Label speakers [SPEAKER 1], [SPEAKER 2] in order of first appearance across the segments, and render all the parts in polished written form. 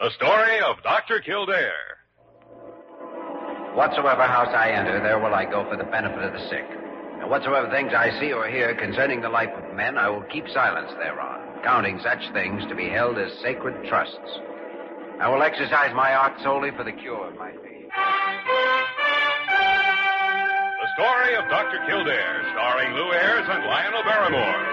[SPEAKER 1] The story of Dr. Kildare.
[SPEAKER 2] Whatsoever house I enter, there will I go for the benefit of the sick. And whatsoever things I see or hear concerning the life of men, I will keep silence thereon, counting such things to be held as sacred trusts. I will exercise my art solely for the cure of my faith.
[SPEAKER 1] The story of Dr. Kildare, starring Lou Ayres and Lionel Barrymore.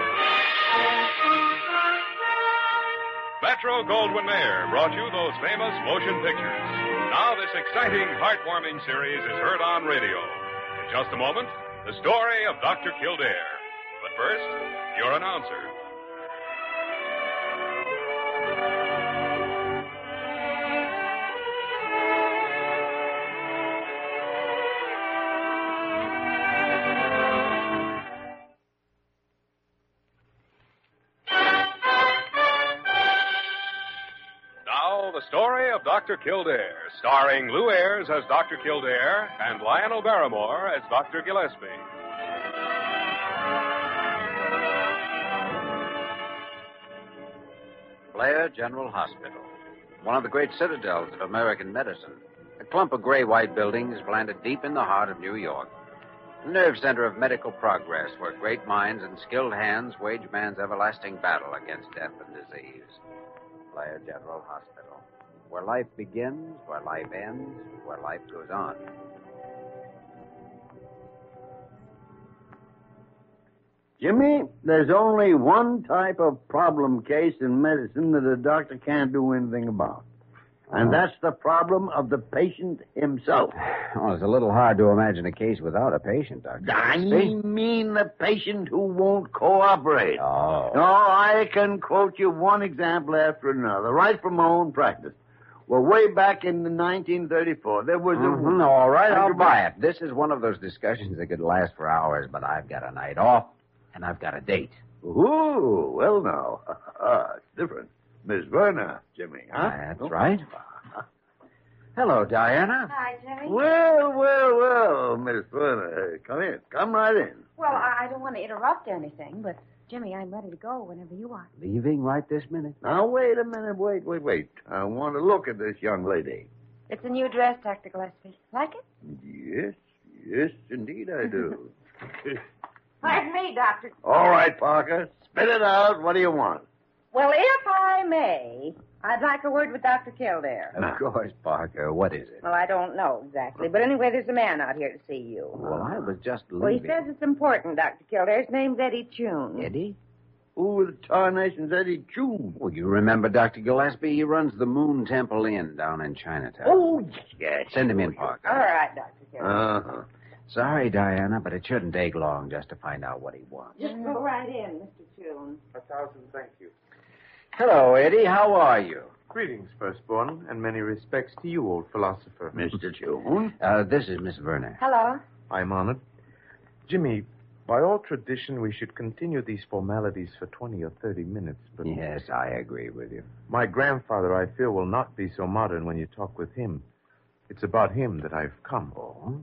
[SPEAKER 1] Metro-Goldwyn-Mayer brought you those famous motion pictures. Now this exciting, heartwarming series is heard on radio. In just a moment, the story of Dr. Kildare. But first, your announcer. The story of Dr. Kildare, starring Lou Ayres as Dr. Kildare and Lionel Barrymore as Dr. Gillespie.
[SPEAKER 2] Blair General Hospital, one of the great citadels of American medicine. A clump of gray-white buildings planted deep in the heart of New York. The nerve center of medical progress where great minds and skilled hands wage man's everlasting battle against death and disease. Blair General Hospital, where life begins, where life ends, where life goes on.
[SPEAKER 3] Jimmy, there's only one type of problem case in medicine that a doctor can't do anything about. And that's the problem of the patient himself.
[SPEAKER 2] Well, it's a little hard to imagine a case without a patient, Dr.
[SPEAKER 3] I
[SPEAKER 2] Gillespie.
[SPEAKER 3] mean the patient who won't cooperate.
[SPEAKER 2] Oh.
[SPEAKER 3] No, I can quote you one example after another, right from my own practice. Well, way back in 1934, there was a...
[SPEAKER 2] All right, I'll buy it. This is one of those discussions that could last for hours, but I've got a night off, and I've got a date.
[SPEAKER 3] Ooh, well, now. It's different. Miss Werner, Jimmy, huh?
[SPEAKER 2] That's right. Hello, Diana.
[SPEAKER 4] Hi, Jimmy.
[SPEAKER 3] Well, Miss Werner. Come in. Come right in.
[SPEAKER 4] Well, I don't want to interrupt anything, but, Jimmy, I'm ready to go whenever you are.
[SPEAKER 2] Leaving right this minute?
[SPEAKER 3] Now, wait a minute. Wait. I want to look at this young lady.
[SPEAKER 4] It's a new dress, Dr. Gillespie. Like it?
[SPEAKER 3] Yes, indeed I do.
[SPEAKER 4] Like me, Doctor.
[SPEAKER 3] All right, Parker. Spit it out. What do you want?
[SPEAKER 4] Well, if I may, I'd like a word with Dr. Kildare.
[SPEAKER 2] Of course, Parker. What is it?
[SPEAKER 4] Well, I don't know exactly, but anyway, there's a man out here to see you.
[SPEAKER 2] Well, I was just leaving.
[SPEAKER 4] Well, he says it's important, Dr. Kildare. His name's Eddie Chune.
[SPEAKER 2] Eddie?
[SPEAKER 3] Who the tarnation's Eddie Chune?
[SPEAKER 2] Well, you remember Dr. Gillespie? He runs the Moon Temple Inn down in Chinatown.
[SPEAKER 3] Oh, yes.
[SPEAKER 2] Send him in, Parker.
[SPEAKER 4] All right, Dr. Kildare.
[SPEAKER 3] Uh-huh.
[SPEAKER 2] Sorry, Diana, but it shouldn't take long just to find out what he wants.
[SPEAKER 4] Just go right in, Mr. Chune.
[SPEAKER 5] 1,000 thank you.
[SPEAKER 2] Hello, Eddie. How are you?
[SPEAKER 5] Greetings, firstborn, and many respects to you, old philosopher.
[SPEAKER 3] Mr. Chune?
[SPEAKER 2] This is Miss Werner.
[SPEAKER 4] Hello.
[SPEAKER 5] I'm honored. Jimmy, by all tradition, we should continue these formalities for 20 or 30 minutes, but...
[SPEAKER 2] Yes, I agree with you.
[SPEAKER 5] My grandfather, I fear, will not be so modern when you talk with him. It's about him that I've come.
[SPEAKER 2] Oh?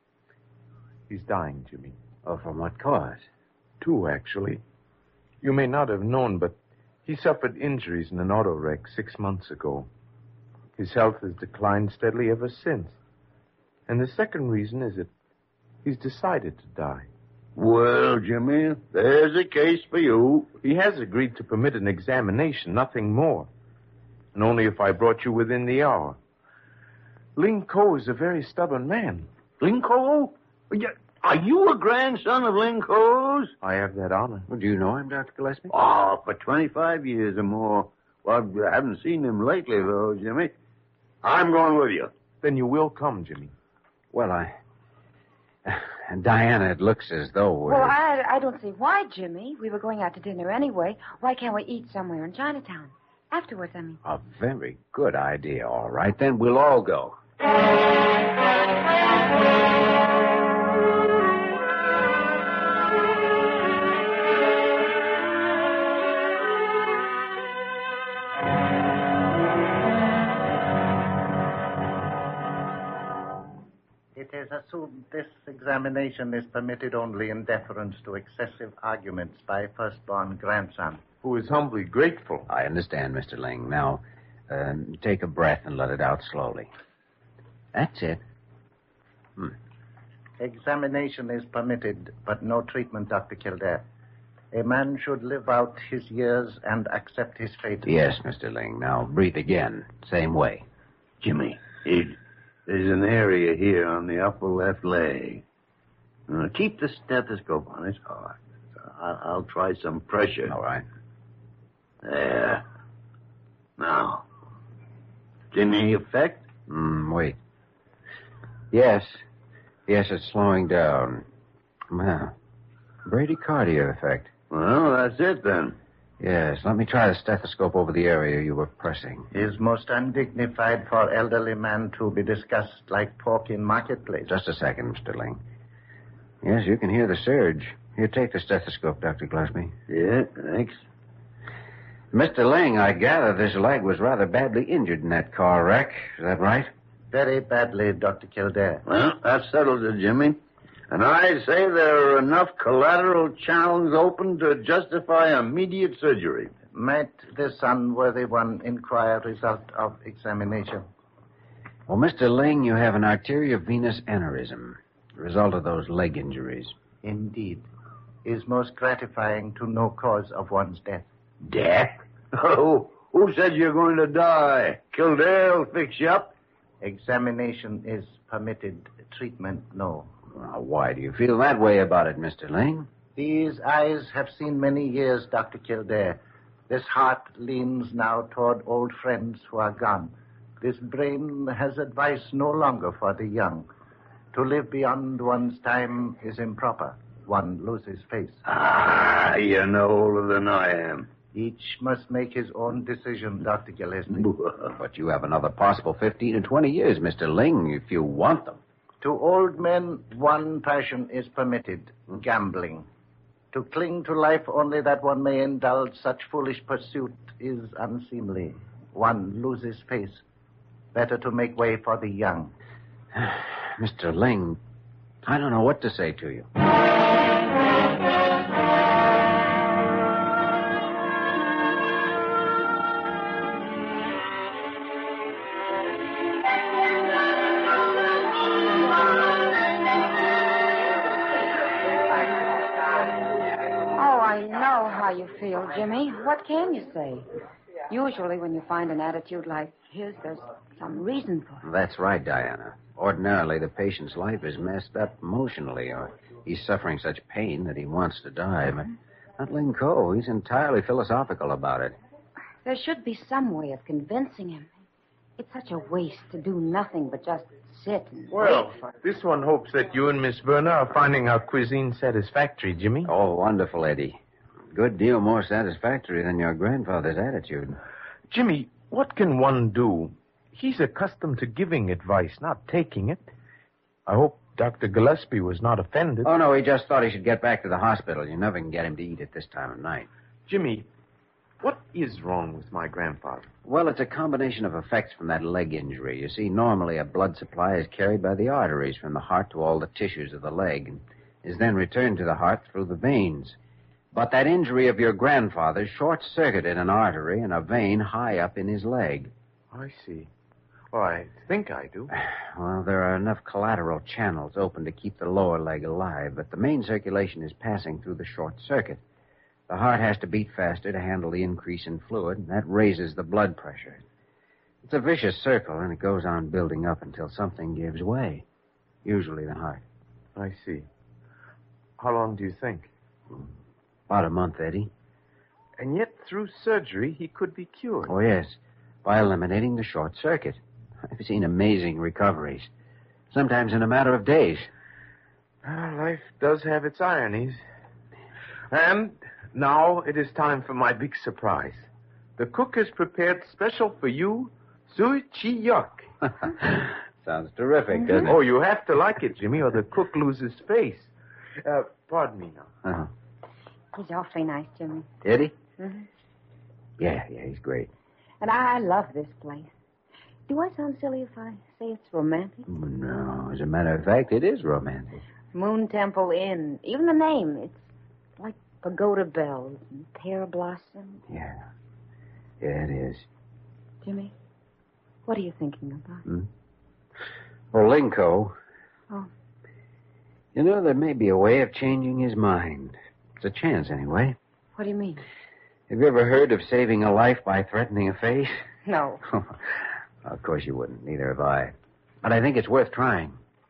[SPEAKER 5] He's dying, Jimmy.
[SPEAKER 2] Oh, from what cause?
[SPEAKER 5] 2, actually. You may not have known, but he suffered injuries in an auto wreck 6 months ago. His health has declined steadily ever since. And the second reason is that he's decided to die.
[SPEAKER 3] Well, Jimmy, there's a case for you.
[SPEAKER 5] He has agreed to permit an examination, nothing more. And only if I brought you within the hour. Ling Ko is a very stubborn man.
[SPEAKER 3] Ling Ko? Are you a grandson of Ling Ko's?
[SPEAKER 5] I have that honor.
[SPEAKER 2] Well, do you know him, Dr. Gillespie?
[SPEAKER 3] Oh, for 25 years or more. Well, I haven't seen him lately, though, Jimmy. I'm going with you.
[SPEAKER 5] Then you will come, Jimmy.
[SPEAKER 2] Well, Diana, it looks as though we're...
[SPEAKER 4] Well, I don't see why, Jimmy. We were going out to dinner anyway. Why can't we eat somewhere in Chinatown? Afterwards, I mean.
[SPEAKER 2] A very good idea. All right, then we'll all go.
[SPEAKER 6] It is assumed this examination is permitted only in deference to excessive arguments by firstborn grandson.
[SPEAKER 5] Who is humbly grateful.
[SPEAKER 2] I understand, Mr. Ling. Now, Take a breath and let it out slowly. That's it.
[SPEAKER 6] Examination is permitted, but no treatment, Dr. Kildare. A man should live out his years and accept his fate.
[SPEAKER 2] Yes, Mr. Ling. Now breathe again. Same way.
[SPEAKER 3] Jimmy, there's an area here on the upper left leg. Keep the stethoscope on his heart. I'll try some pressure.
[SPEAKER 2] All right.
[SPEAKER 3] There. Now, any effect?
[SPEAKER 2] Wait. Yes, it's slowing down. Well, bradycardia effect.
[SPEAKER 3] Well, that's it then.
[SPEAKER 2] Yes, let me try the stethoscope over the area you were pressing.
[SPEAKER 6] Is most undignified for elderly man to be discussed like pork in marketplace.
[SPEAKER 2] Just a second, Mr. Ling. Yes, you can hear the surge. Here, take the stethoscope, Dr. Gillespie.
[SPEAKER 3] Yeah, thanks.
[SPEAKER 2] Mr. Ling, I gather this leg was rather badly injured in that car wreck. Is that right?
[SPEAKER 6] Very badly, Dr. Kildare.
[SPEAKER 3] Well, that settles it, Jimmy. And I say there are enough collateral channels open to justify immediate surgery.
[SPEAKER 6] Might this unworthy one inquire result of examination?
[SPEAKER 2] Well, Mr. Ling, you have an arteriovenous aneurysm, the result of those leg injuries.
[SPEAKER 6] Indeed. Is most gratifying to know cause of one's death.
[SPEAKER 3] Death? Oh, who said you're going to die? Kildare will fix you up.
[SPEAKER 6] Examination is permitted. Treatment, no.
[SPEAKER 2] Well, why do you feel that way about it, Mr. Ling?
[SPEAKER 6] These eyes have seen many years, Dr. Kildare. This heart leans now toward old friends who are gone. This brain has advice no longer for the young. To live beyond one's time is improper. One loses face.
[SPEAKER 3] Ah, you're no older than I am.
[SPEAKER 6] Each must make his own decision, Dr. Gillespie.
[SPEAKER 2] But you have another possible 15 or 20 years, Mr. Ling, if you want them.
[SPEAKER 6] To old men, one passion is permitted, gambling. To cling to life only that one may indulge such foolish pursuit is unseemly. One loses face. Better to make way for the young.
[SPEAKER 2] Mr. Ling, I don't know what to say to you.
[SPEAKER 4] You feel, Jimmy. What can you say? Usually when you find an attitude like his, there's some reason for it.
[SPEAKER 2] That's right, Diana. Ordinarily, the patient's life is messed up emotionally, or he's suffering such pain that he wants to die. But not Ling Ko. He's entirely philosophical about it.
[SPEAKER 4] There should be some way of convincing him. It's such a waste to do nothing but just sit and
[SPEAKER 5] Well,
[SPEAKER 4] wait.
[SPEAKER 5] this one hopes that you and Miss Verna are finding our cuisine satisfactory, Jimmy.
[SPEAKER 2] Oh, wonderful, Eddie. Good deal more satisfactory than your grandfather's attitude.
[SPEAKER 5] Jimmy, what can one do? He's accustomed to giving advice, not taking it. I hope Dr. Gillespie was not offended.
[SPEAKER 2] Oh, no, he just thought he should get back to the hospital. You never can get him to eat at this time of night.
[SPEAKER 5] Jimmy, what is wrong with my grandfather?
[SPEAKER 2] Well, it's a combination of effects from that leg injury. You see, normally a blood supply is carried by the arteries from the heart to all the tissues of the leg and is then returned to the heart through the veins. But that injury of your grandfather short-circuited an artery and a vein high up in his leg.
[SPEAKER 5] I see. Well, I think I do.
[SPEAKER 2] Well, there are enough collateral channels open to keep the lower leg alive, but the main circulation is passing through the short circuit. The heart has to beat faster to handle the increase in fluid, and that raises the blood pressure. It's a vicious circle, and it goes on building up until something gives way. Usually the heart.
[SPEAKER 5] I see. How long do you think?
[SPEAKER 2] About a month, Eddie.
[SPEAKER 5] And yet, through surgery, he could be cured.
[SPEAKER 2] Oh, yes, by eliminating the short circuit. I've seen amazing recoveries, sometimes in a matter of days.
[SPEAKER 5] Life does have its ironies. And now it is time for my big surprise. The cook has prepared special for you, Sui Chi Yuck.
[SPEAKER 2] Sounds terrific, doesn't it?
[SPEAKER 5] Oh, you have to like it, Jimmy, or the cook loses face. Pardon me now.
[SPEAKER 2] Uh-huh.
[SPEAKER 4] He's awfully nice, Jimmy.
[SPEAKER 2] Eddie?
[SPEAKER 4] Mm-hmm.
[SPEAKER 2] Yeah, he's great.
[SPEAKER 4] And I love this place. Do I sound silly if I say it's romantic?
[SPEAKER 2] No, as a matter of fact, it is romantic.
[SPEAKER 4] Moon Temple Inn. Even the name. It's like pagoda bells and pear blossom.
[SPEAKER 2] Yeah, it is.
[SPEAKER 4] Jimmy, what are you thinking about?
[SPEAKER 2] Well, Linko.
[SPEAKER 4] Oh.
[SPEAKER 2] You know, there may be a way of changing his mind. It's a chance, anyway.
[SPEAKER 4] What do you mean?
[SPEAKER 2] Have you ever heard of saving a life by threatening a face?
[SPEAKER 4] No.
[SPEAKER 2] Of course you wouldn't. Neither have I. But I think it's worth trying.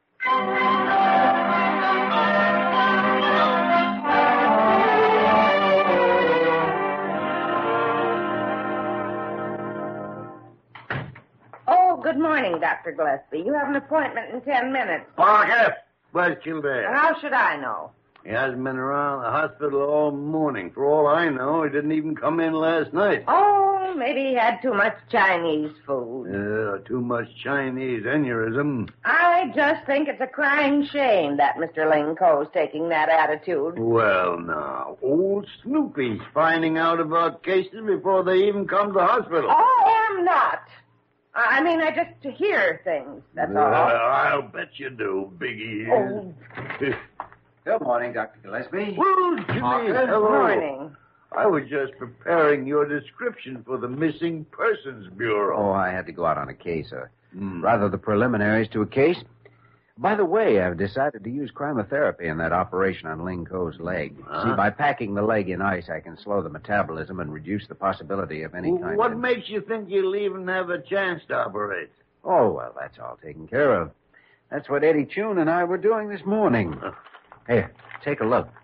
[SPEAKER 7] Oh, good morning, Dr. Gillespie. You have an appointment in 10 minutes.
[SPEAKER 3] Parker! Where's Kildare?
[SPEAKER 7] How should I know?
[SPEAKER 3] He hasn't been around the hospital all morning. For all I know, he didn't even come in last night.
[SPEAKER 7] Oh, maybe he had too much Chinese food.
[SPEAKER 3] Too much Chinese aneurysm.
[SPEAKER 7] I just think it's a crying shame that Mr. Linko's taking that attitude.
[SPEAKER 3] Well, now, old Snoopy's finding out about cases before they even come to the hospital.
[SPEAKER 7] I am not. I mean, I just hear things, that's all.
[SPEAKER 3] I'll bet you do, Biggie.
[SPEAKER 7] Oh.
[SPEAKER 2] Good morning, Dr. Gillespie.
[SPEAKER 3] Well, Jimmy,
[SPEAKER 7] Good
[SPEAKER 3] hello.
[SPEAKER 7] morning.
[SPEAKER 3] I was just preparing your description for the Missing Persons Bureau.
[SPEAKER 2] Oh, I had to go out on a case, rather the preliminaries to a case. By the way, I've decided to use cryotherapy in that operation on Linko's leg.
[SPEAKER 3] Huh?
[SPEAKER 2] See, by packing the leg in ice, I can slow the metabolism and reduce the possibility of any kind
[SPEAKER 3] What
[SPEAKER 2] of...
[SPEAKER 3] makes you think you'll even have a chance to operate?
[SPEAKER 2] Oh, well, that's all taken care of. That's what Eddie Chun and I were doing this morning. Here, take a look.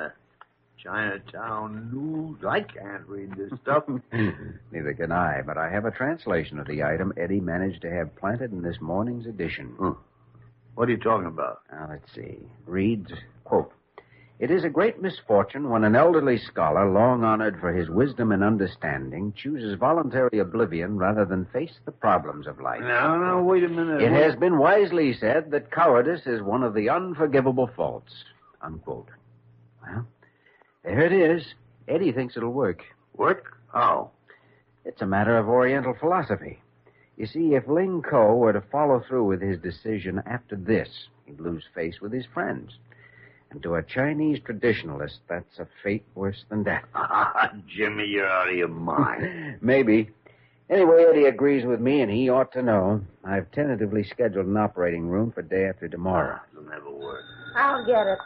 [SPEAKER 3] Chinatown News. I can't read this stuff.
[SPEAKER 2] Neither can I, but I have a translation of the item Eddie managed to have planted in this morning's edition.
[SPEAKER 3] What are you talking about?
[SPEAKER 2] Now, let's see. Reads, quote, "It is a great misfortune when an elderly scholar, long honored for his wisdom and understanding, chooses voluntary oblivion rather than face the problems of life.
[SPEAKER 3] Now, wait a minute.
[SPEAKER 2] It has been wisely said that cowardice is one of the unforgivable faults," unquote. Well, there it is. Eddie thinks it'll work.
[SPEAKER 3] Work? How?
[SPEAKER 2] It's a matter of Oriental philosophy. You see, if Ling Ko were to follow through with his decision after this, he'd lose face with his friends. And to a Chinese traditionalist, that's a fate worse than death.
[SPEAKER 3] Jimmy, you're out of your mind.
[SPEAKER 2] Maybe. Anyway, Eddie agrees with me, and he ought to know. I've tentatively scheduled an operating room for day after tomorrow.
[SPEAKER 3] It'll never work.
[SPEAKER 7] I'll get it.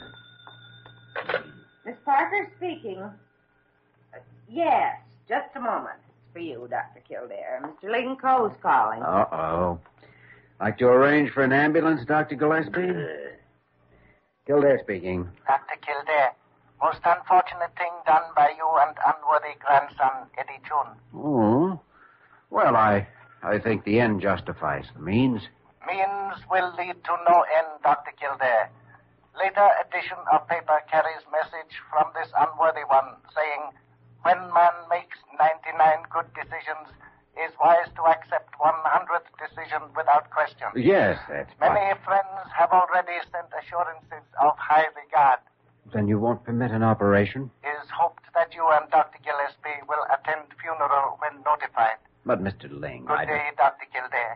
[SPEAKER 7] Miss Parker speaking. Yes, just a moment. It's for you, Dr. Kildare. Mr. Linko's calling.
[SPEAKER 2] Uh-oh. Like to arrange for an ambulance, Dr. Gillespie? Kildare speaking.
[SPEAKER 6] Dr. Kildare, most unfortunate thing done by you and unworthy grandson, Eddie Chun.
[SPEAKER 2] Oh. Well, I think the end justifies the means.
[SPEAKER 6] Means will lead to no end, Dr. Kildare. Later edition of paper carries message from this unworthy one saying, when man makes 99 good decisions, is wise to accept 100th decision without question.
[SPEAKER 2] Yes, that's
[SPEAKER 6] Many
[SPEAKER 2] fine.
[SPEAKER 6] friends have already sent assurances of high regard.
[SPEAKER 2] Then you won't permit an operation?
[SPEAKER 6] It is hoped that you and Dr. Gillespie will attend funeral when notified.
[SPEAKER 2] But, Mr. Ling,
[SPEAKER 6] Good day, Dr. Kildare.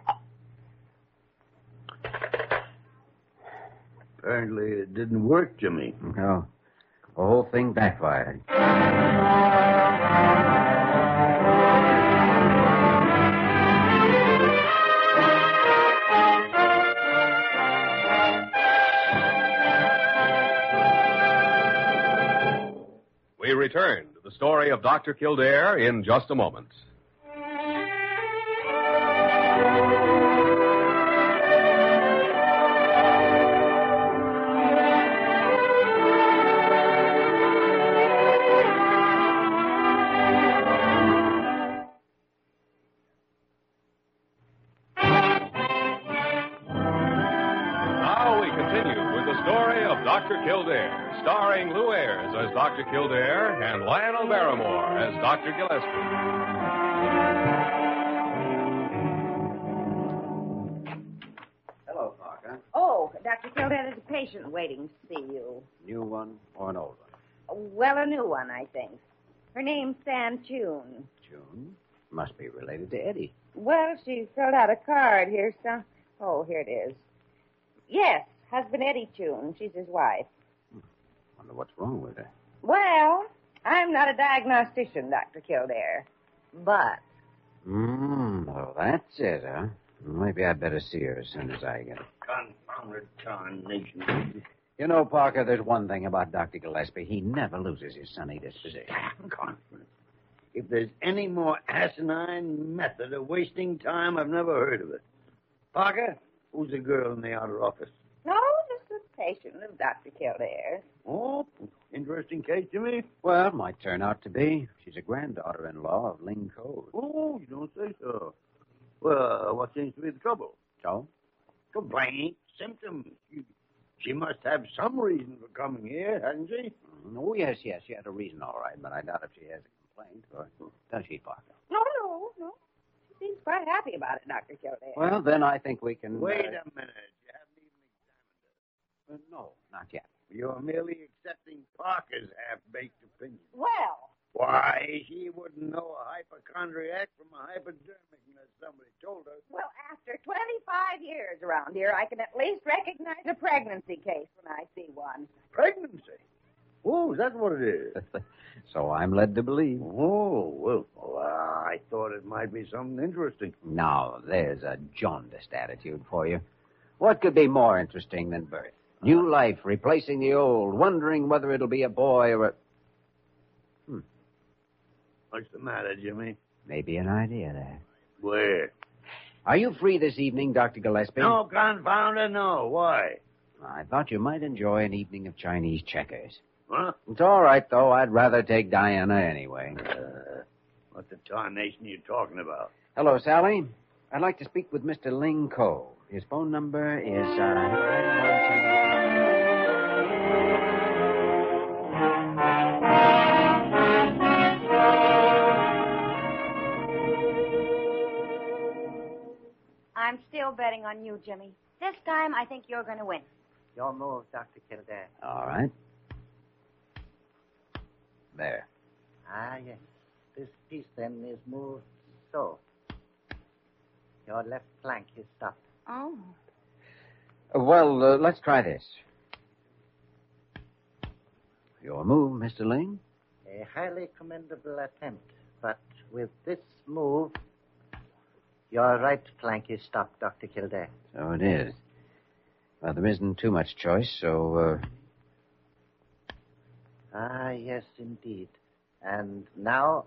[SPEAKER 3] Apparently it didn't work, Jimmy.
[SPEAKER 2] No. The whole thing backfired.
[SPEAKER 1] We return to the story of Dr. Kildare in just a moment. Now we continue with the story of Dr. Kildare, starring Lou Ayres as Dr. Kildare and Lionel Barrymore as Dr. Gillespie.
[SPEAKER 2] Hello, Parker.
[SPEAKER 7] Oh, Dr. Kildare, there's a patient waiting to see you.
[SPEAKER 2] New one or an old one?
[SPEAKER 7] Well, a new one, I think. Her name's Sam Chun.
[SPEAKER 2] June. Must be related to Eddie.
[SPEAKER 7] Well, she filled out a card here, so... Oh, here it is. Yes, husband Eddie Chun. She's his wife.
[SPEAKER 2] Wonder what's wrong with her.
[SPEAKER 7] Well, I'm not a diagnostician, Dr. Kildare. But
[SPEAKER 2] Well, that's it, huh? Maybe I'd better see her as soon as I get it.
[SPEAKER 3] Confounded tarnation.
[SPEAKER 2] You know, Parker, there's one thing about Dr. Gillespie. He never loses his sunny disposition.
[SPEAKER 3] Confident. If there's any more asinine method of wasting time, I've never heard of it. Parker, who's the girl in the outer office?
[SPEAKER 7] No, just a patient of Dr. Kildare's.
[SPEAKER 3] Oh, interesting case to me.
[SPEAKER 2] Well, might turn out to be. She's a granddaughter-in-law of Ling Code.
[SPEAKER 3] Oh, you don't say so. Well, what seems to be the trouble?
[SPEAKER 2] So?
[SPEAKER 3] Complaint, symptoms. She must have some reason for coming here, hasn't she?
[SPEAKER 2] Oh, yes. She had a reason, all right, but I doubt if she has a complaint. Or does she, Parker?
[SPEAKER 7] No. She seems quite happy about it, Dr. Kildare.
[SPEAKER 2] Well, then I think we can...
[SPEAKER 3] Wait a minute. You haven't even examined her.
[SPEAKER 2] No, not yet.
[SPEAKER 3] You're merely accepting Parker's half-baked opinion.
[SPEAKER 7] Well,
[SPEAKER 3] Why, she wouldn't know a hypochondriac from a hypodermic unless somebody told her.
[SPEAKER 7] well, after 25 years around here, I can at least recognize a pregnancy case when I see one.
[SPEAKER 3] Pregnancy? Oh, is that what it is?
[SPEAKER 2] So I'm led to believe.
[SPEAKER 3] Oh, well, I thought it might be something interesting.
[SPEAKER 2] Now, there's a jaundiced attitude for you. What could be more interesting than birth? New life replacing the old, wondering whether it'll be a boy or a...
[SPEAKER 3] What's the matter, Jimmy?
[SPEAKER 2] Maybe an idea there.
[SPEAKER 3] Where?
[SPEAKER 2] Are you free this evening, Dr. Gillespie?
[SPEAKER 3] No, confound it, no. Why?
[SPEAKER 2] I thought you might enjoy an evening of Chinese checkers.
[SPEAKER 3] Huh?
[SPEAKER 2] It's all right, though. I'd rather take Diana anyway.
[SPEAKER 3] What the tarnation are you talking about?
[SPEAKER 2] Hello, Sally. I'd like to speak with Mr. Ling Ko. His phone number is,
[SPEAKER 4] I'm still betting on you, Jimmy. This time, I think you're going to win.
[SPEAKER 6] Your move, Dr. Kildare.
[SPEAKER 2] All right. There.
[SPEAKER 6] Ah, yes. This piece, then, is moved so. Your left flank is stopped.
[SPEAKER 4] Oh.
[SPEAKER 2] Well, let's try this. Your move, Mr. Ling?
[SPEAKER 6] A highly commendable attempt, but with this move, your right flank is stopped, Dr. Kildare.
[SPEAKER 2] So it is. Well, there isn't too much choice, so,
[SPEAKER 6] Ah, yes, indeed. And now,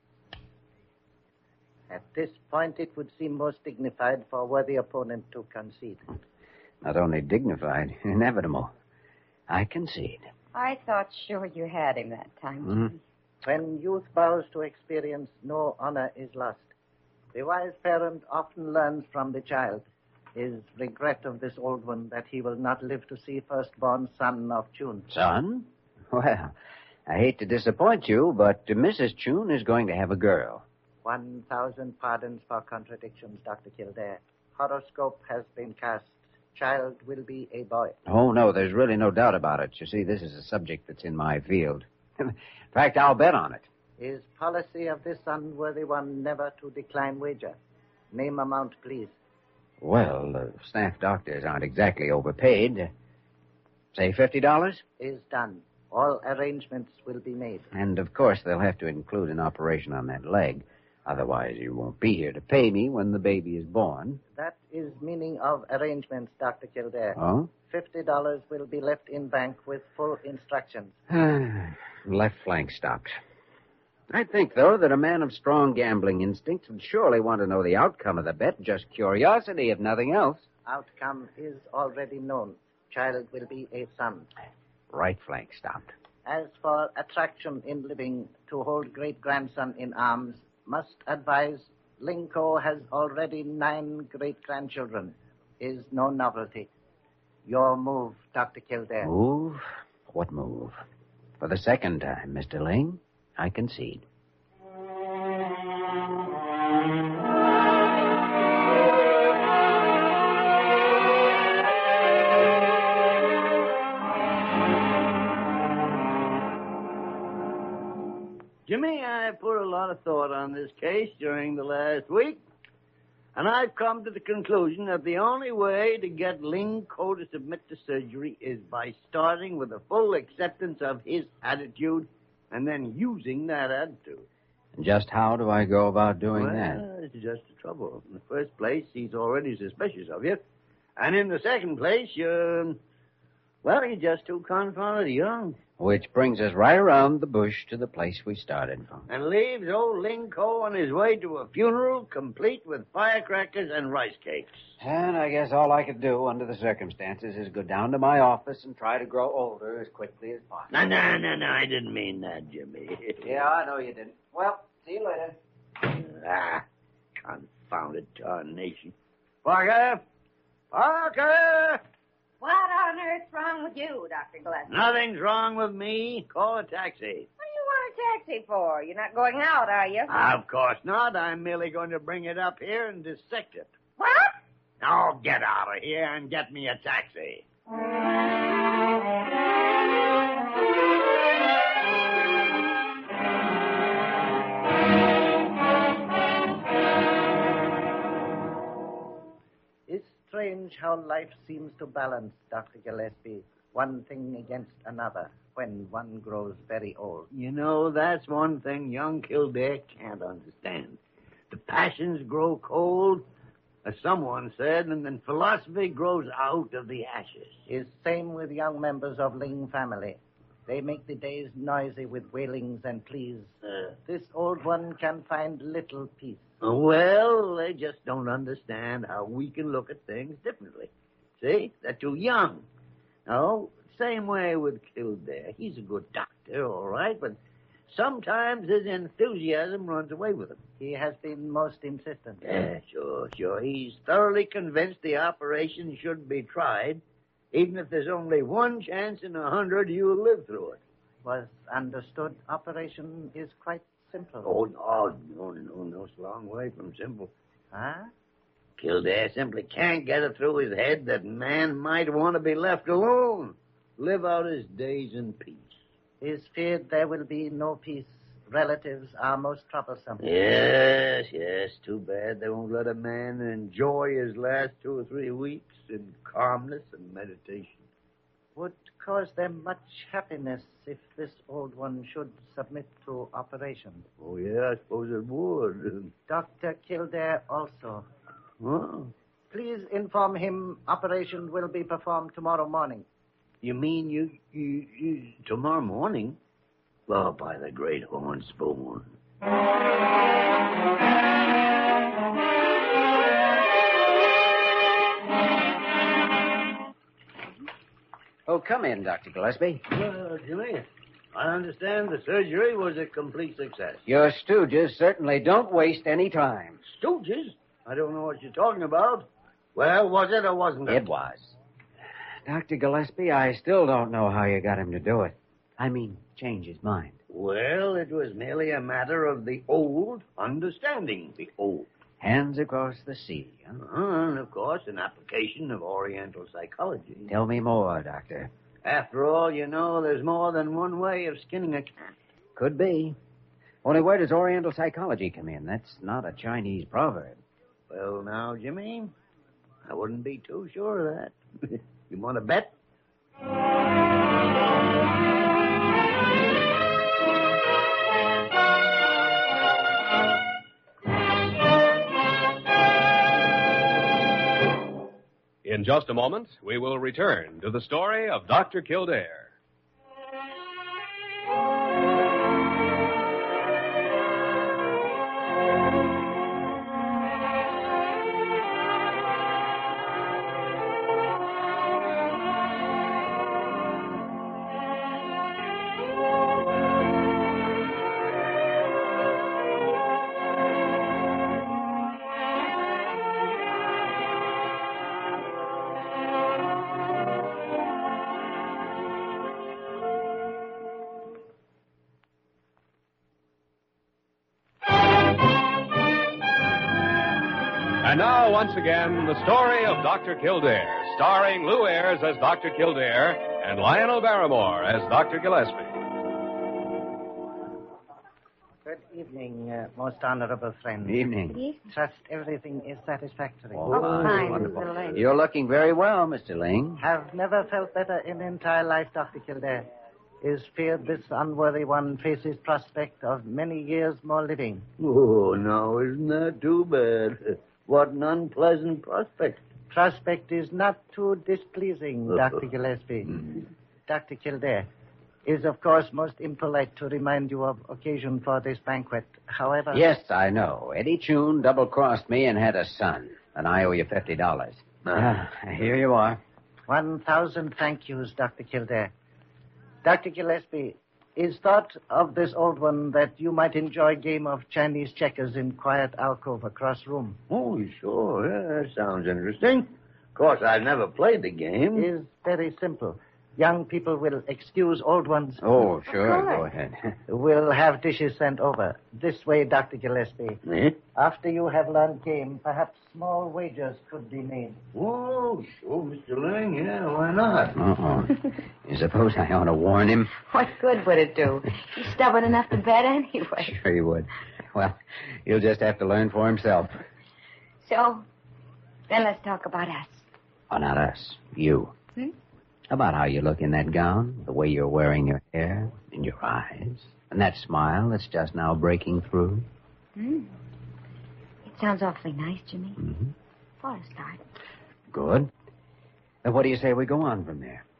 [SPEAKER 6] at this point, it would seem most dignified for a worthy opponent to concede.
[SPEAKER 2] not only dignified, inevitable. I concede.
[SPEAKER 4] I thought sure you had him that time,
[SPEAKER 2] Mhm.
[SPEAKER 4] Jimmy.
[SPEAKER 6] When youth bows to experience, no honor is lost. The wise parent often learns from the child his regret of this old one that he will not live to see firstborn son of June.
[SPEAKER 2] Son? Well, I hate to disappoint you, but Mrs. Chun is going to have a girl.
[SPEAKER 6] 1,000 pardons for contradictions, Dr. Kildare. Horoscope has been cast. Child will be a boy.
[SPEAKER 2] Oh, no, there's really no doubt about it. You see, this is a subject that's in my field. In fact, I'll bet on it.
[SPEAKER 6] Is policy of this unworthy one never to decline wager? Name amount, please.
[SPEAKER 2] Well, staff doctors aren't exactly overpaid. Say $50?
[SPEAKER 6] Is done. All arrangements will be made.
[SPEAKER 2] And, of course, they'll have to include an operation on that leg. Otherwise, you won't be here to pay me when the baby is born.
[SPEAKER 6] That is meaning of arrangements, Dr. Kildare.
[SPEAKER 2] Oh?
[SPEAKER 6] $50 will be left in bank with full instructions.
[SPEAKER 2] Left flank stopped. I think, though, that a man of strong gambling instincts would surely want to know the outcome of the bet. Just curiosity, if nothing else.
[SPEAKER 6] Outcome is already known. Child will be a son.
[SPEAKER 2] Right flank stopped.
[SPEAKER 6] As for attraction in living, to hold great-grandson in arms, must advise Linko has already 9 great-grandchildren. Is no novelty. Your move, Dr. Kildare.
[SPEAKER 2] Move? What move? For the second time, Mr. Ling, I concede.
[SPEAKER 3] Jimmy, I put a lot of thought on this case during the last week, and I've come to the conclusion that the only way to get Ling Ko to submit to surgery is by starting with a full acceptance of his attitude and then using that attitude.
[SPEAKER 2] And just how do I go about doing that?
[SPEAKER 3] It's just the trouble. In the first place, he's already suspicious of you. And in the second place, you're just too confounded young.
[SPEAKER 2] Which brings us right around the bush to the place we started from.
[SPEAKER 3] And leaves old Ling Ko on his way to a funeral complete with firecrackers and rice cakes.
[SPEAKER 2] And I guess all I could do under the circumstances is go down to my office and try to grow older as quickly as possible.
[SPEAKER 3] No, I didn't mean that, Jimmy.
[SPEAKER 2] Yeah, I know you didn't. Well, see you later.
[SPEAKER 3] Confounded tarnation. Parker! Parker!
[SPEAKER 7] What on earth's wrong with you, Dr. Gillespie?
[SPEAKER 3] Nothing's wrong with me. Call a taxi.
[SPEAKER 7] What do you want a taxi for? You're not going out, are you?
[SPEAKER 3] Of course not. I'm merely going to bring it up here and dissect it.
[SPEAKER 7] What?
[SPEAKER 3] Now get out of here and get me a taxi.
[SPEAKER 6] It's strange how life seems to balance, Dr. Gillespie, one thing against another when one grows very old.
[SPEAKER 3] You know, that's one thing young Kildare can't understand. The passions grow cold, as someone said, and then philosophy grows out of the ashes.
[SPEAKER 6] Is same with young members of Ling family. They make the days noisy with wailings and pleas. This old one can find little peace.
[SPEAKER 3] Well, they just don't understand how we can look at things differently. See? They're too young. No, same way with Kildare. He's a good doctor, all right, but sometimes his enthusiasm runs away with him.
[SPEAKER 6] He has been most insistent.
[SPEAKER 3] Yeah, sure. He's thoroughly convinced the operation should be tried, even if there's only one chance in 100 you'll live through it.
[SPEAKER 6] Was understood operation is quite simple.
[SPEAKER 3] Oh, no, it's a long way from simple.
[SPEAKER 6] Huh?
[SPEAKER 3] Kildare simply can't get it through his head that man might want to be left alone, live out his days in peace.
[SPEAKER 6] Is feared there will be no peace. Relatives are most troublesome.
[SPEAKER 3] Yes, too bad they won't let a man enjoy his last 2 or 3 weeks in calmness and meditation.
[SPEAKER 6] Would cause them much happiness if this old one should submit to operation.
[SPEAKER 3] Oh, yeah, I suppose it would.
[SPEAKER 6] Dr. Kildare also.
[SPEAKER 3] Oh.
[SPEAKER 6] Please inform him operation will be performed tomorrow morning.
[SPEAKER 3] You mean you tomorrow morning? Oh, by the great horn spoon.
[SPEAKER 2] Oh, come in, Dr. Gillespie.
[SPEAKER 3] Jimmy, I understand the surgery was a complete success.
[SPEAKER 2] Your stooges certainly don't waste any time.
[SPEAKER 3] Stooges? I don't know what you're talking about. Well, was it or wasn't it?
[SPEAKER 2] It was. Dr. Gillespie, I still don't know how you got him to do it. I mean, change his mind.
[SPEAKER 3] Well, it was merely a matter of the old understanding the old.
[SPEAKER 2] Hands across the sea, huh?
[SPEAKER 3] And, of course, an application of Oriental psychology.
[SPEAKER 2] Tell me more, Doctor.
[SPEAKER 3] After all, you know, there's more than one way of skinning a cat.
[SPEAKER 2] Could be. Only where does Oriental psychology come in? That's not a Chinese proverb.
[SPEAKER 3] Well, now, Jimmy, I wouldn't be too sure of that. You want to bet?
[SPEAKER 1] In just a moment, we will return to the story of Dr. Kildare. And now, once again, the story of Dr. Kildare, starring Lou Ayres as Dr. Kildare and Lionel Barrymore as Dr. Gillespie.
[SPEAKER 6] Good evening, most honorable friend.
[SPEAKER 2] Evening.
[SPEAKER 4] Yes?
[SPEAKER 6] Trust everything is satisfactory.
[SPEAKER 4] fine,
[SPEAKER 2] wonderful.
[SPEAKER 4] Mr. Ling.
[SPEAKER 2] You're looking very well, Mr. Ling.
[SPEAKER 6] Have never felt better in entire life, Dr. Kildare. is feared this unworthy one faces prospect of many years more living.
[SPEAKER 3] Oh, no, isn't that too bad? What an unpleasant prospect.
[SPEAKER 6] Prospect is not too displeasing, Dr. Gillespie. Dr. Kildare, it is, of course, most impolite to remind you of occasion for this banquet. However...
[SPEAKER 2] Yes, I know. Eddie Chun double-crossed me and had a son, and I owe you $50. Here you are.
[SPEAKER 6] 1,000 thank yous, Dr. Kildare. Dr. Gillespie, is thought of this old one that you might enjoy a game of Chinese checkers in quiet alcove across room?
[SPEAKER 3] Oh, sure. Yeah, that sounds interesting. Of course, I've never played the game.
[SPEAKER 6] It is very simple. Young people will excuse old ones.
[SPEAKER 2] Oh, sure. Go ahead.
[SPEAKER 6] We'll have dishes sent over. This way, Dr. Gillespie.
[SPEAKER 3] Eh?
[SPEAKER 6] After you have learned game, perhaps small wagers could be made.
[SPEAKER 3] Oh, sure, Mr. Lang. Yeah, why not?
[SPEAKER 2] Uh-oh. You suppose I ought to warn him?
[SPEAKER 4] What good would it do? He's stubborn enough to bet anyway.
[SPEAKER 2] Sure he would. Well, he'll just have to learn for himself.
[SPEAKER 4] So, then let's talk about us.
[SPEAKER 2] Oh, not us. You. About how you look in that gown, the way you're wearing your hair, and your eyes, and that smile that's just now breaking through.
[SPEAKER 4] It sounds awfully nice, Jimmy.
[SPEAKER 2] Mm-hmm.
[SPEAKER 4] For a start.
[SPEAKER 2] Good. Then what do you say we go on from there?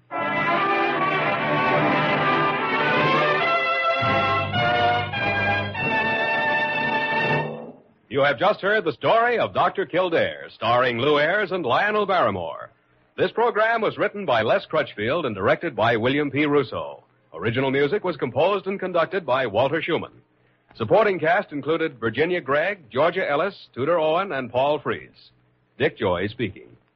[SPEAKER 1] You have just heard the story of Dr. Kildare, starring Lou Ayres and Lionel Barrymore. This program was written by Les Crutchfield and directed by William P. Russo. Original music was composed and conducted by Walter Schumann. Supporting cast included Virginia Gregg, Georgia Ellis, Tudor Owen, and Paul Frees. Dick Joy speaking.